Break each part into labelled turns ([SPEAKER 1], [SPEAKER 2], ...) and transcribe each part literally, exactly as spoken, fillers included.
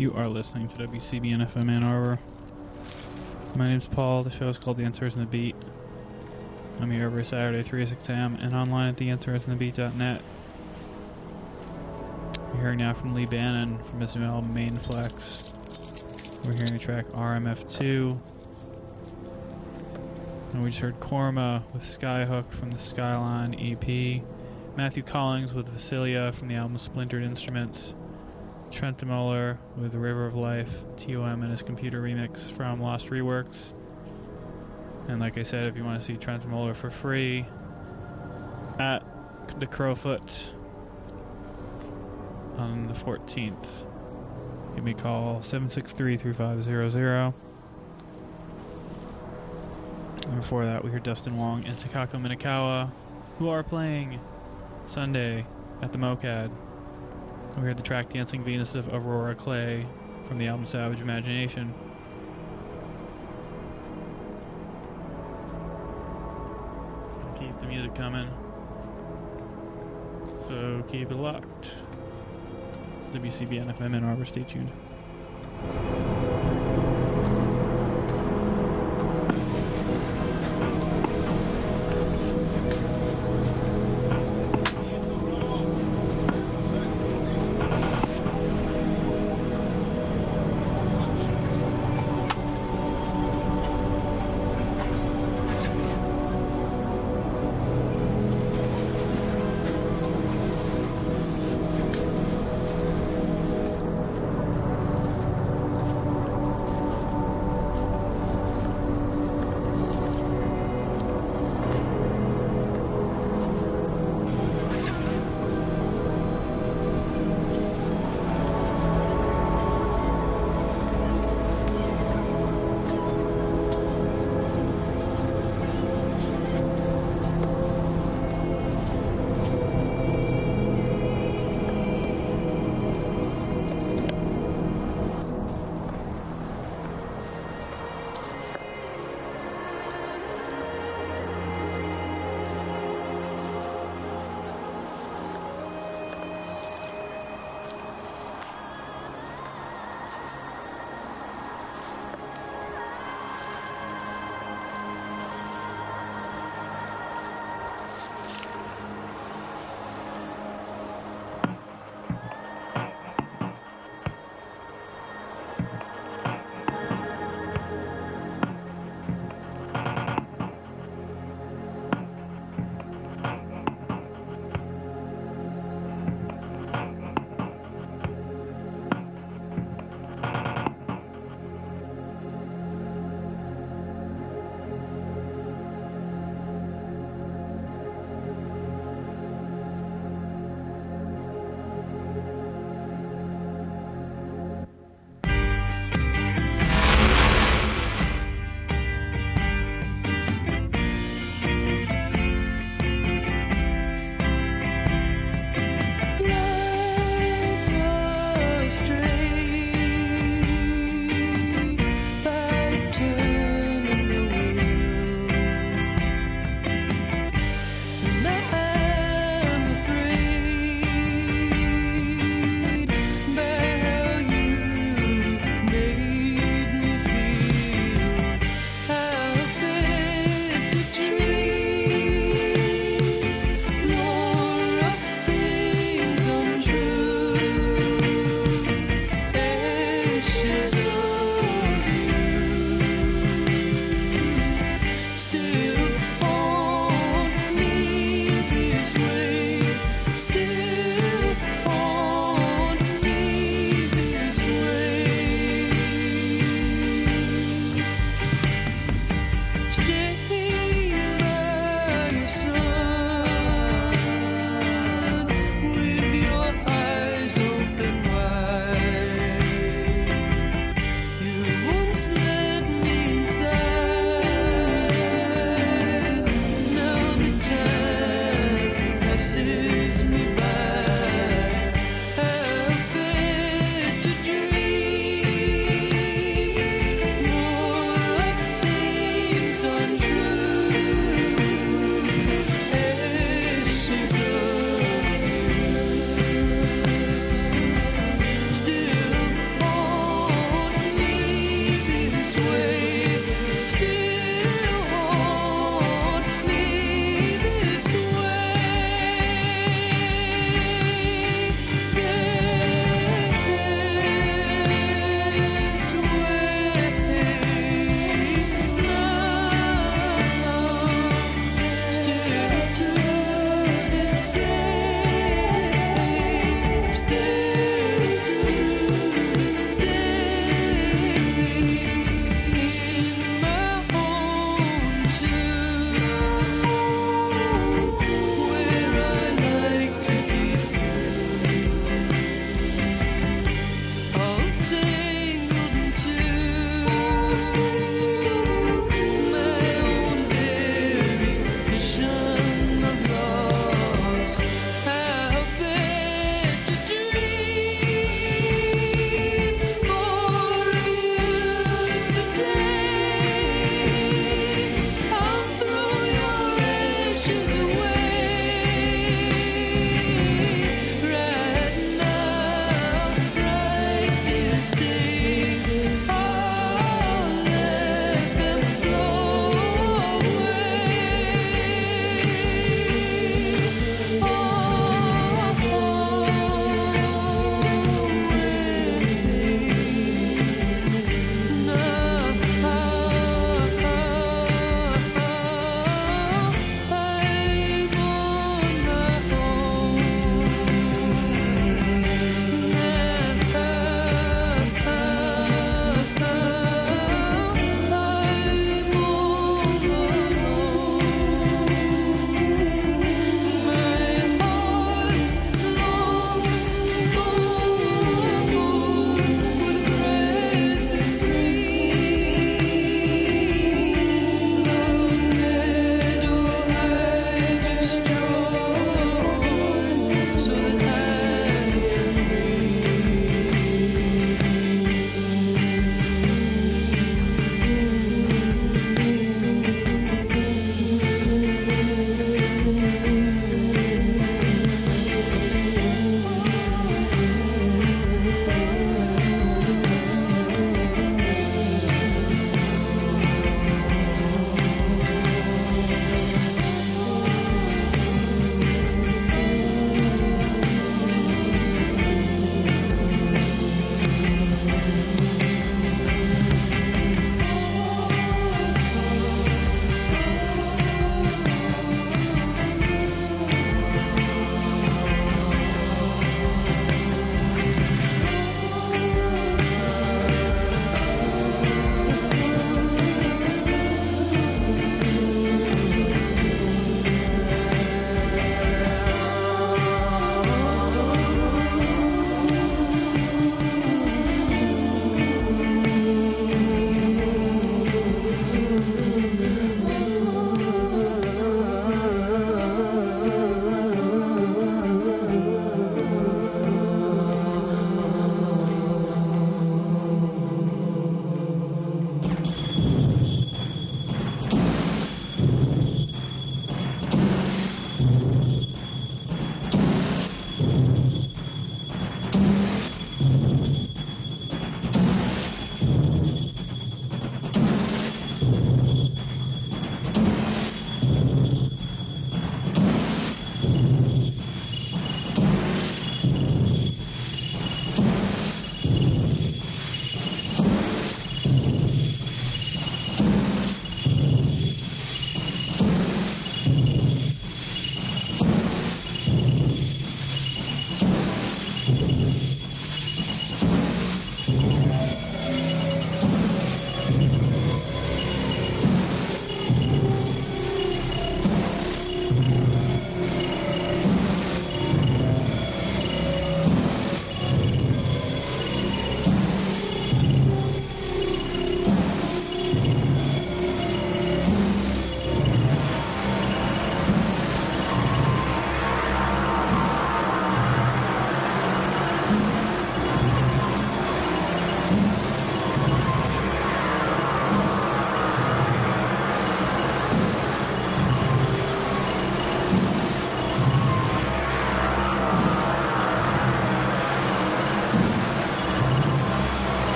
[SPEAKER 1] You are listening to W C B N F M Ann Arbor. My name's Paul. The show is called The Answers and the Beat. I'm here every Saturday, three to six a.m. and online at the answers and the beat dot net. We're hearing now from Lee Bannon from his new album Main Flex. We're hearing the track R M F two. And we just heard Korma with Skyhook from the Skyline E P. Matthew Collings with Vasilia from the album Splintered Instruments. Trent Muller with River of Life, T O M and his computer remix from Lost Reworks. And like I said, if you want to see Trent Muller for free, at the Crowfoot on the fourteenth, give me a call, seven six three, three five zero zero. And before that, we heard Dustin Wong and Takako Minakawa, who are playing Sunday at the MoCAD. We heard the track Dancing Venus of Aurora Clay from the album Savage Imagination. Keep the music coming. So keep it locked. W C B N F M Ann Arbor, stay tuned.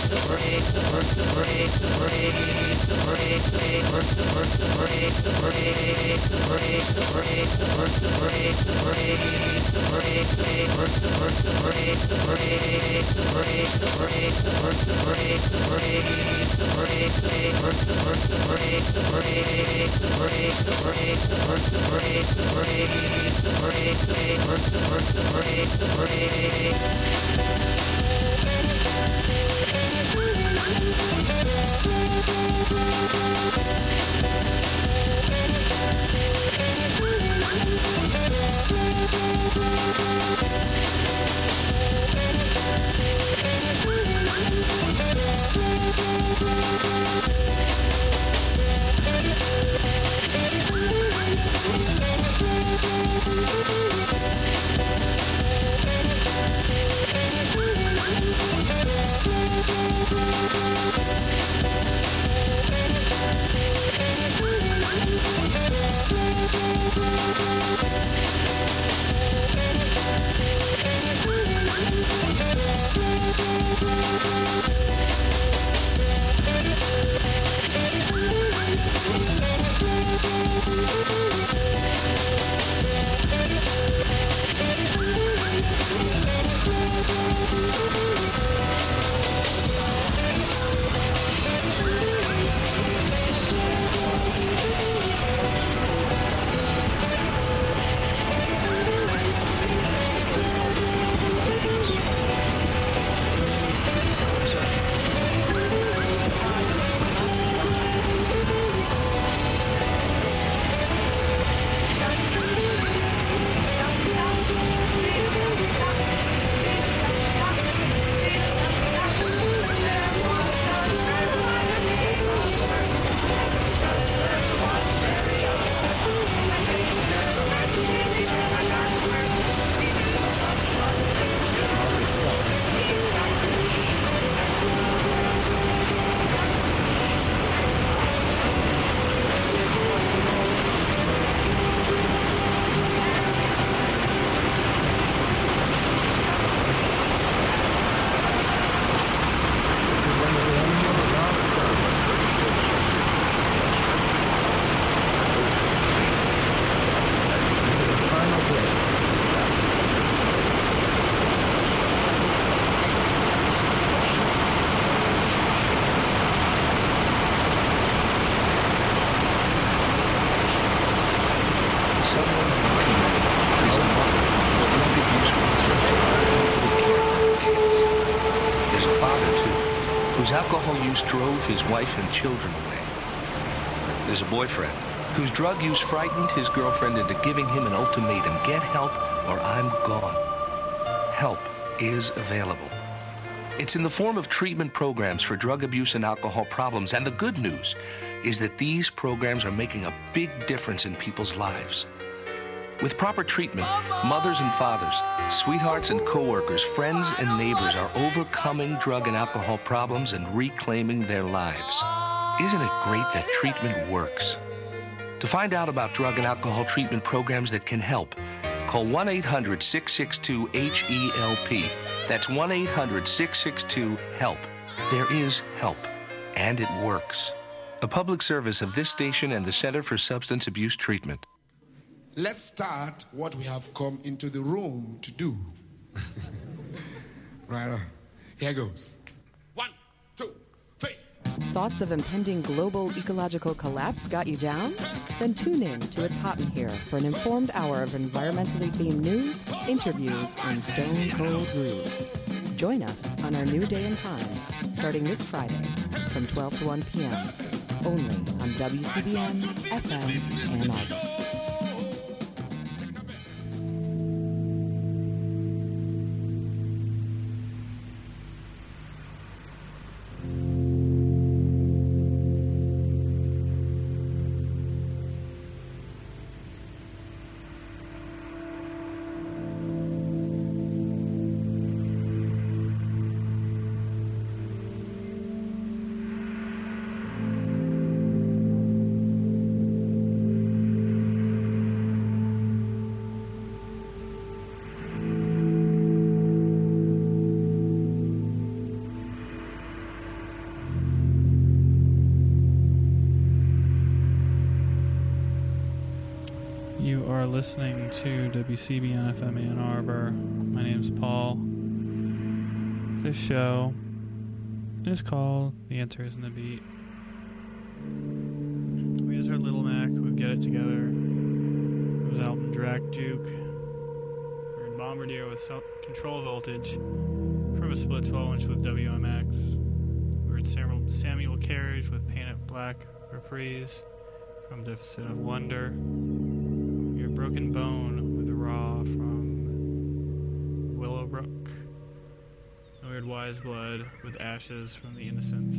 [SPEAKER 2] Alcohol use drove his wife and children away. There's a boyfriend whose drug use frightened his girlfriend into giving him an ultimatum: get help or I'm gone. Help is available. It's in the form of treatment programs for drug abuse and alcohol problems, and the good news is that these programs are making a big difference in people's lives. With proper treatment, mothers and fathers, sweethearts and coworkers, friends and neighbors are overcoming drug and alcohol problems and reclaiming their lives. Isn't it great that treatment works? To find out about drug and alcohol treatment programs that can help, call one eight hundred, six six two, H E L P. That's one eight hundred, six six two, HELP. There is help, and it works. A public service of this station and the Center for Substance Abuse Treatment.
[SPEAKER 3] Let's start what we have come into the room to do. Right on. Here goes. One, two, three.
[SPEAKER 4] Thoughts of impending global ecological collapse got you down? Then tune in to It's Hot in Here for an informed hour of environmentally themed news, interviews, and stone cold rude. Join us on our new day and time, starting this Friday from twelve to one p.m. only on W C B M F M Ann Arbor.
[SPEAKER 1] listening to W C B N F M Ann Arbor. My name's Paul. This show is called The Answer Is in the Beat. We just heard Little Mac with Get It Together. It was album Drag Juke. We heard Bombardier with Control Voltage from a split twelve inch with W M X. We heard Samuel, Samuel Carriage with Paint It Black Reprise from Deficit of Wonder. We heard Broken Bone with Raw from Willowbrook. And we heard Wise Blood with Ashes from The Innocents.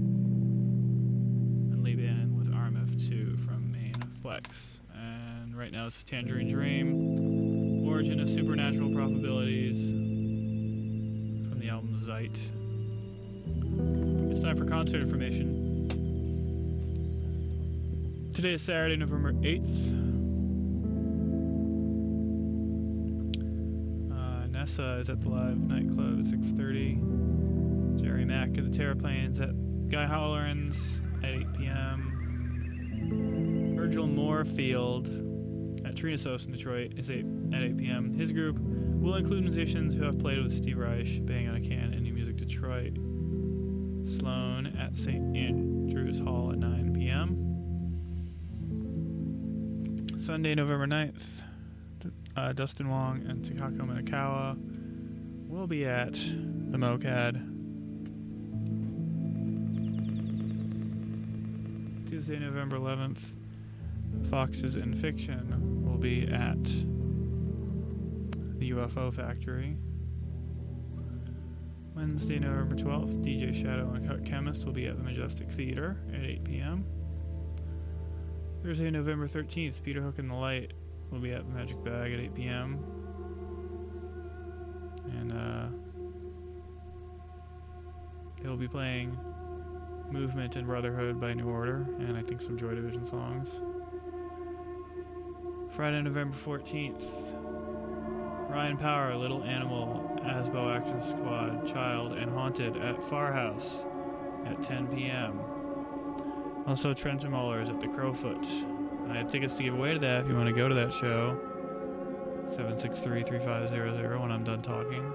[SPEAKER 1] And Lee Bannon with R M F two from Main Flex. And right now it's Tangerine Dream, Origin of Supernatural Probabilities from the album Zeit. It's time for concert information. Today is Saturday, November eighth. Uh, Nessa is at the Live nightclub at six thirty. Jerry Mack at the Terraplanes at Guy Holleran's at eight p.m. Virgil Moorfield at Trinasos in Detroit is eight, at eight p.m. His group will include musicians who have played with Steve Reich, Bang on a Can, and New Music Detroit. Sloan at Saint Andrews Hall at nine p.m. Sunday, November ninth, uh, Dustin Wong and Takako Minakawa will be at the MoCAD. Tuesday, November eleventh, Foxes in Fiction will be at the U F O Factory. Wednesday, November twelfth, D J Shadow and Cut Chemist will be at the Majestic Theater at eight p.m. Thursday, November thirteenth, Peter Hook and the Light will be at the Magic Bag at eight p.m. And uh, they'll be playing Movement and Brotherhood by New Order, and I think some Joy Division songs. Friday, November fourteenth, Ryan Power, Little Animal, Asbo Action Squad, Child, and Haunted at Far House at ten p.m. Also, Trenton Mullers at the Crowfoot. And I have tickets to give away to that if you want to go to that show. seven six three, three five zero zero when I'm done talking.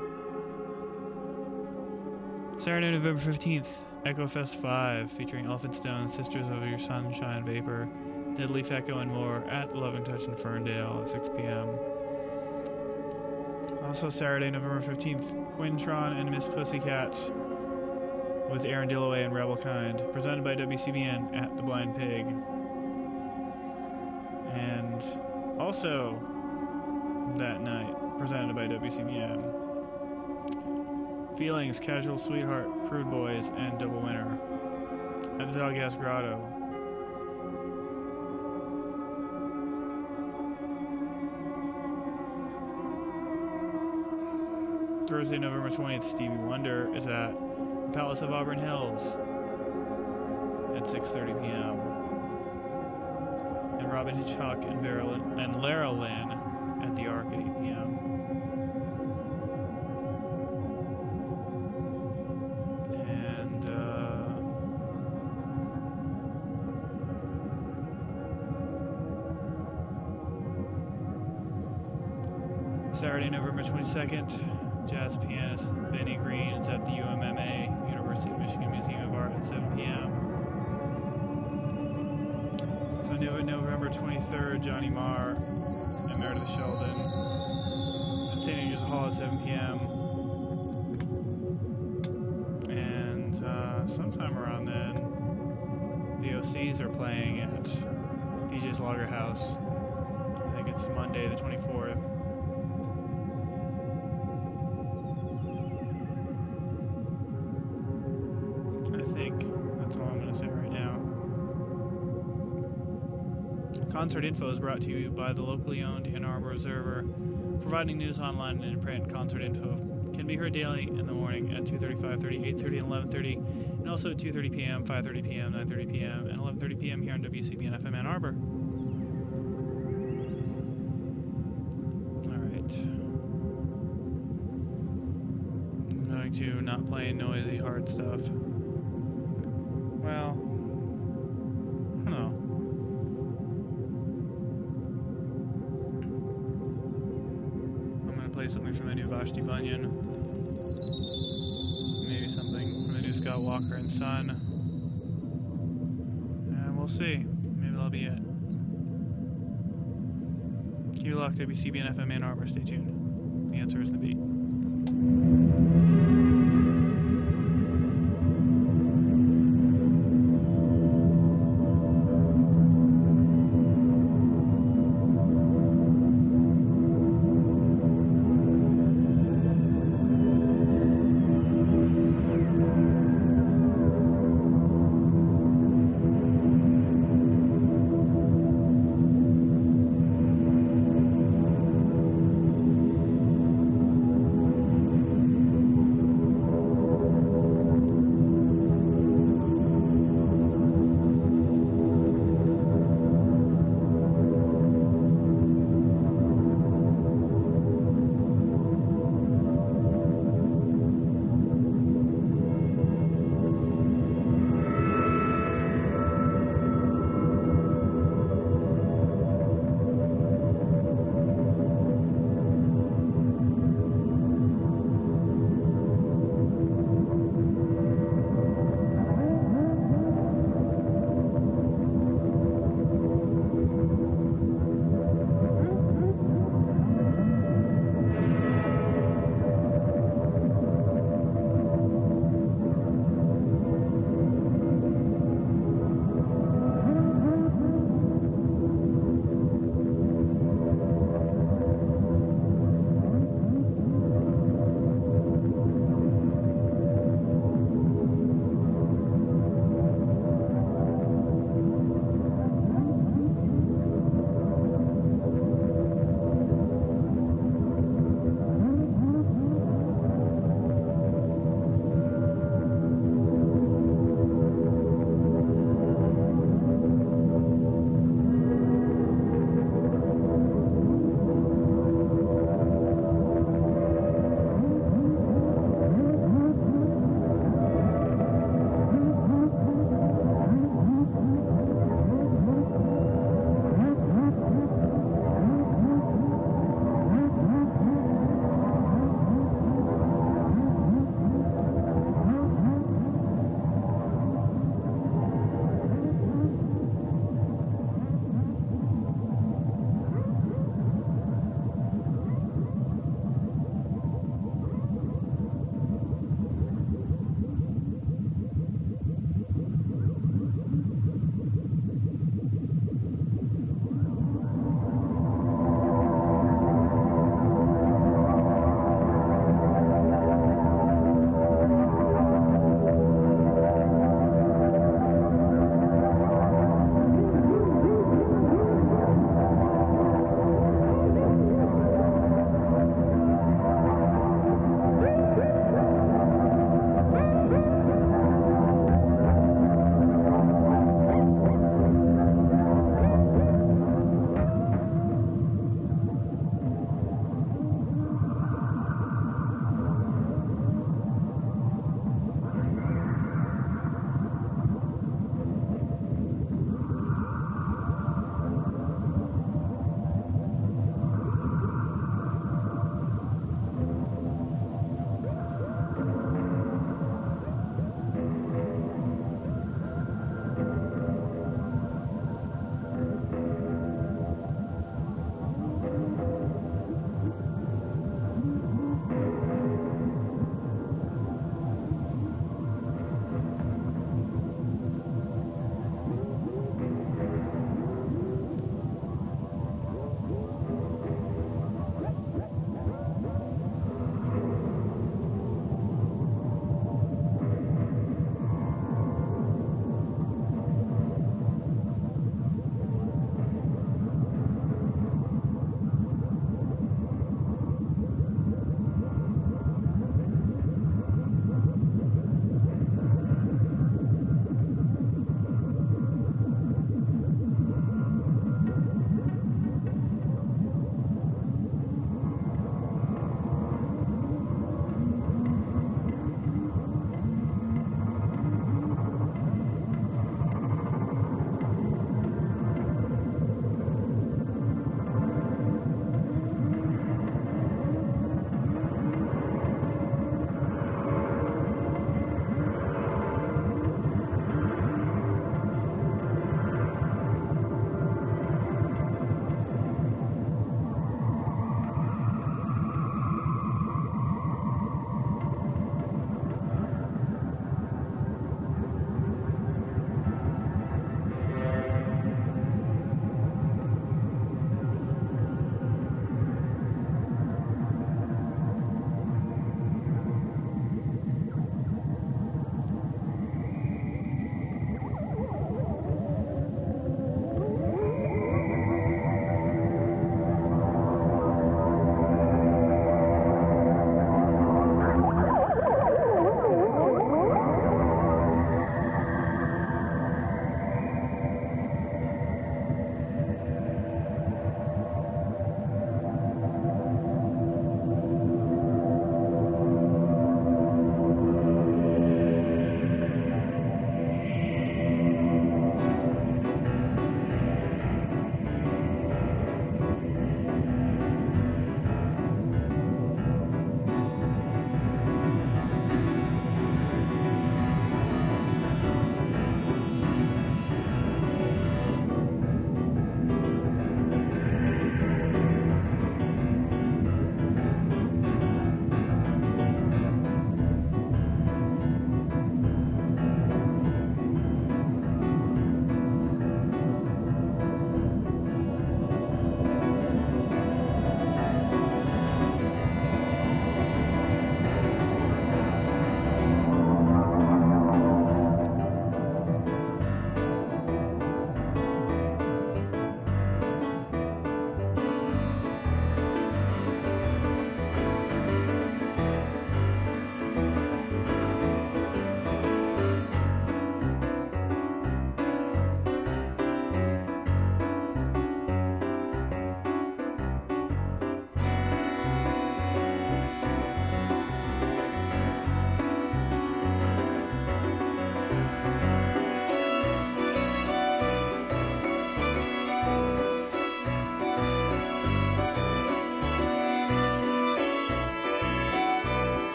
[SPEAKER 1] Saturday, November fifteenth, Echo Fest five, featuring Elephant Stone, Sisters of Your Sunshine Vapor, Dead Leaf Echo, and more at the Loving Touch in Ferndale at six p.m. Also Saturday, November fifteenth, Quintron and Miss Pussycat with Aaron Dillaway and Rebel Kind, presented by W C B N at the Blind Pig. And also that night, presented by W C B N, Feelings, Casual Sweetheart, Crude Boys, and Double Winner at the Zalgas Grotto. Thursday, November twentieth, Stevie Wonder is at the Palace of Auburn Hills at six thirty p.m. And Robin Hitchcock and, Vera Lynn, and Lara Lynn at the Arc at eight p.m. And uh, Saturday, November twenty-second, jazz pianist Benny Green is at the U M M A, University of Michigan Museum of Art at seven p.m. Sunday, November twenty-third, Johnny Marr and Meredith Sheldon at Saint Andrews Hall at seven p.m. And uh, sometime around then, the O Cs are playing at D J's Lager House. I think it's Monday the twenty-fourth. Concert info is brought to you by the locally owned Ann Arbor Observer, providing news online and in print. Concert info can be heard daily in the morning at two thirty, five thirty, eight thirty, and eleven thirty, and also at two thirty p.m., five thirty p.m., nine thirty p.m., and eleven thirty p.m. here on W C B N F M Ann Arbor. Alright. I'm going to not play noisy, hard stuff. Well, no. something from the new Vashti Bunyan. Maybe something from the new Scott Walker and Son. And we'll see. Maybe that'll be it. Keep it locked, W C B N F M Ann Arbor. Stay tuned. The answer is the beat.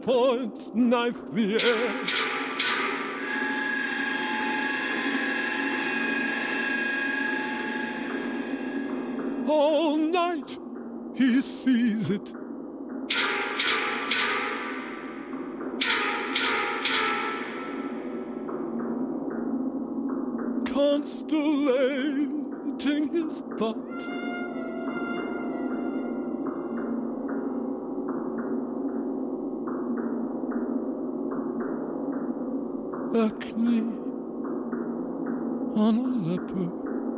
[SPEAKER 5] points knife the air. All night he sees it. Constellating his thought. Acne on a leper.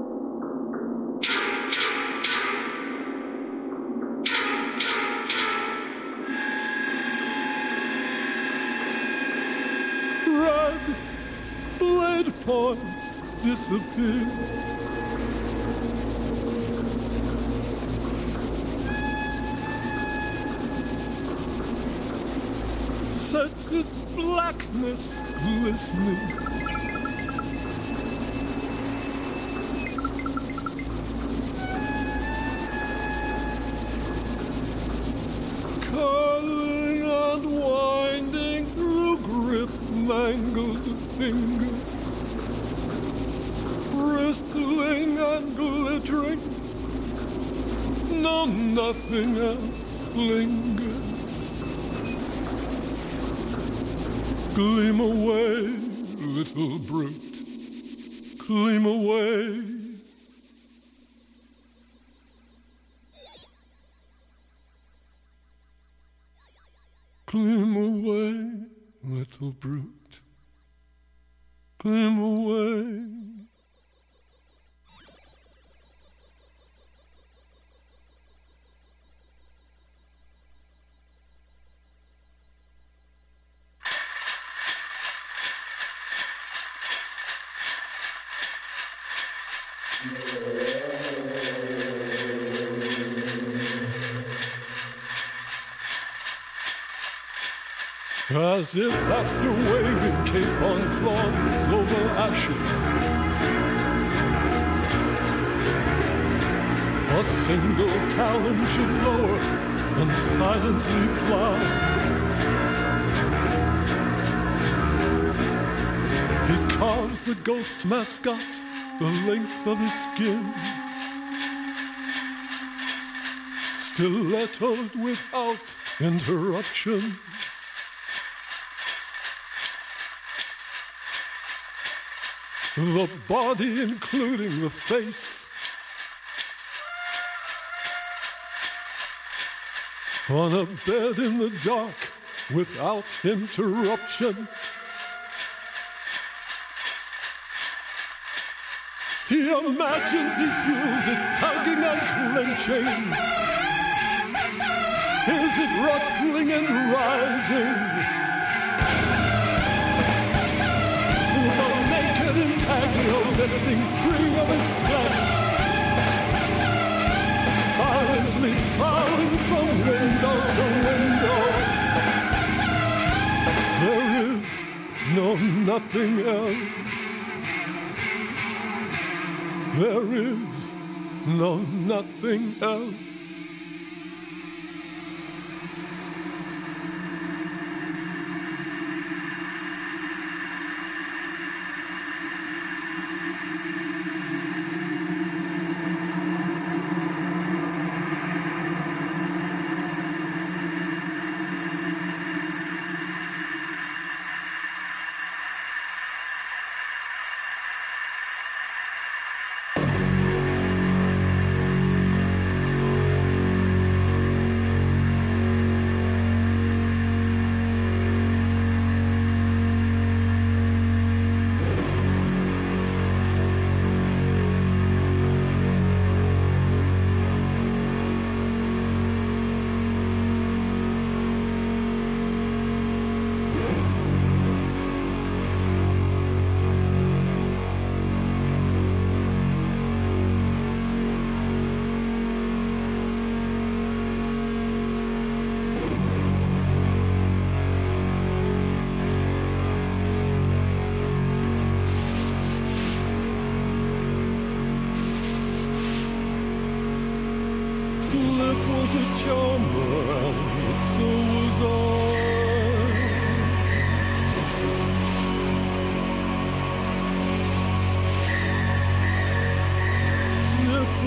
[SPEAKER 5] Red blade points disappear. Sets its blackness glistening. Curling and winding through grip mangled fingers, bristling and glittering, no, nothing else lingers. Gleam away, little brute, gleam away. Gleam away, little brute, gleam away. As if after waving cape on claws over ashes, a single talon should lower and silently plow. He carves the ghost mascot the length of his skin, stilettoed without interruption. The body, including the face, on a bed in the dark without interruption. He imagines he feels it tugging and clenching. Is it rustling and rising? Intaglio lifting free of his flesh, silently prowling from window to window. There is no nothing else. There is no nothing else. Lip was a charmer, and so was I.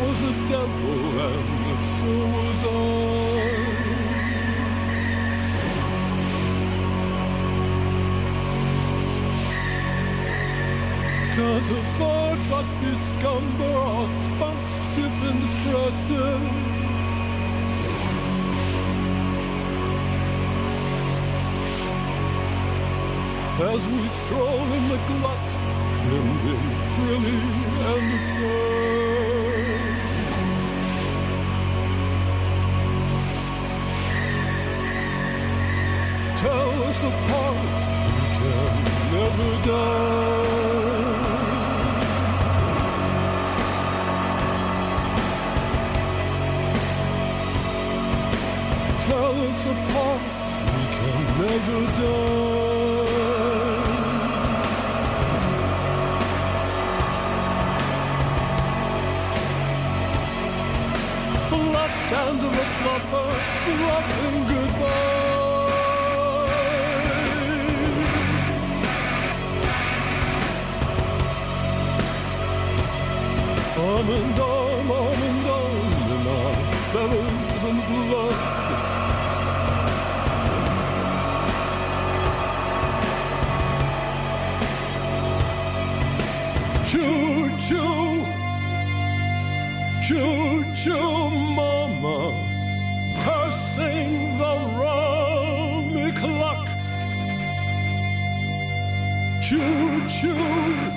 [SPEAKER 5] was a devil and so was I. Can't afford but be scumber or spunk stiff in the tresses. As we stroll in the glut, trimmed in frilly and fur. Tell us apart, we can never die. Tell us apart, we can never die. Down to the flopper, fluffing goodbye. Arm and arm, arm and arm, in our feathers and blood. Choo-choo, choo-choo, mama, cursing the rummy clock. Choo-choo,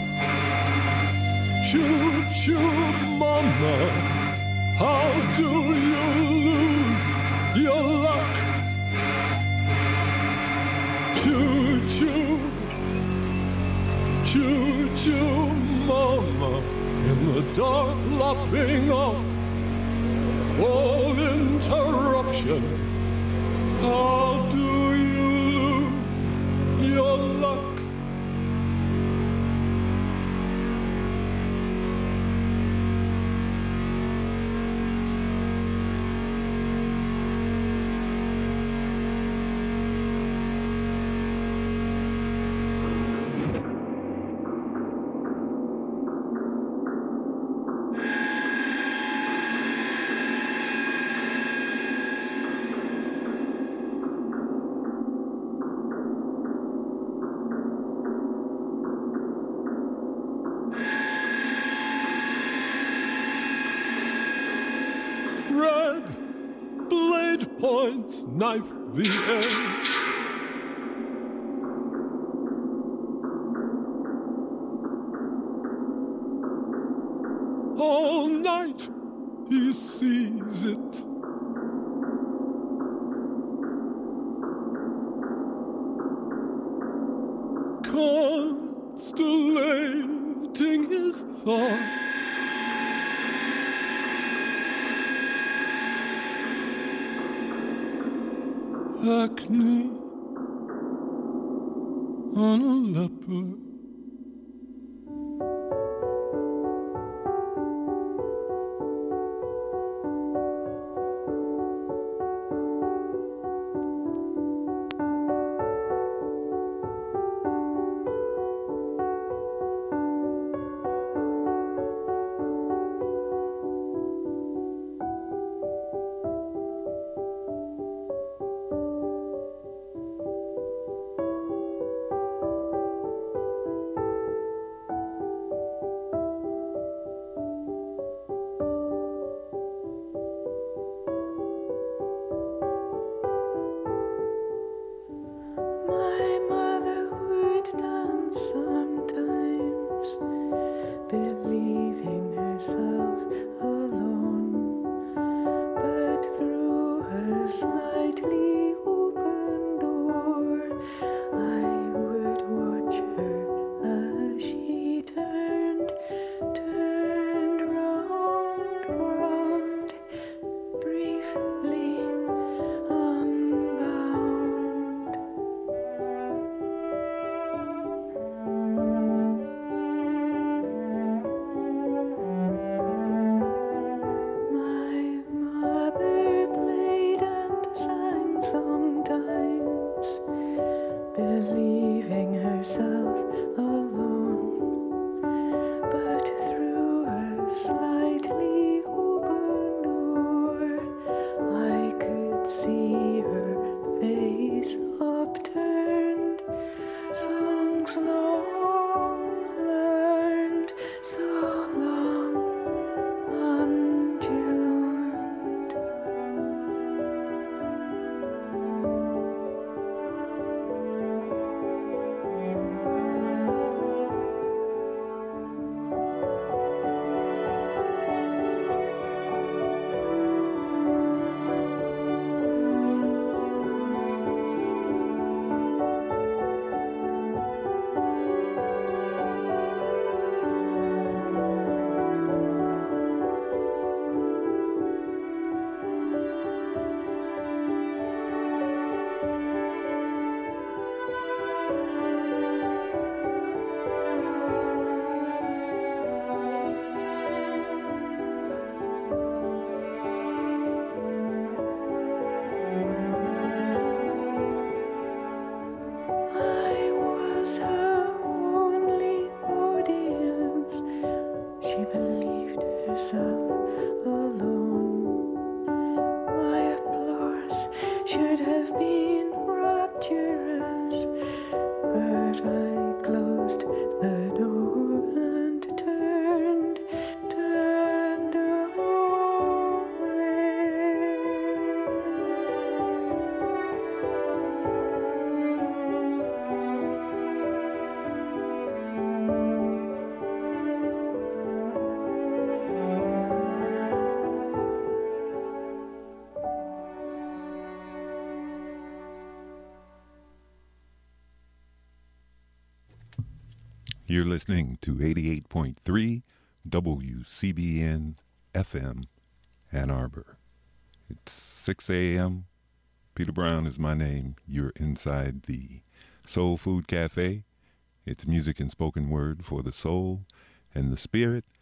[SPEAKER 5] choo-choo, mama, how do you lose your luck? Choo-choo, choo-choo, mama, in the dark lopping off all interruption. How do you lose your luck? Red blade points knife the air. All night he sees it. Constellating his thought. Acne on a leopard.
[SPEAKER 6] myself alone. My applause should have been rapturous, but I closed the door and turned, turned
[SPEAKER 7] You're listening to eighty-eight point three W C B N F M, Ann Arbor. It's six a.m. Peter Brown is my name. You're inside the Soul Food Cafe. It's music and spoken word for the soul and the spirit.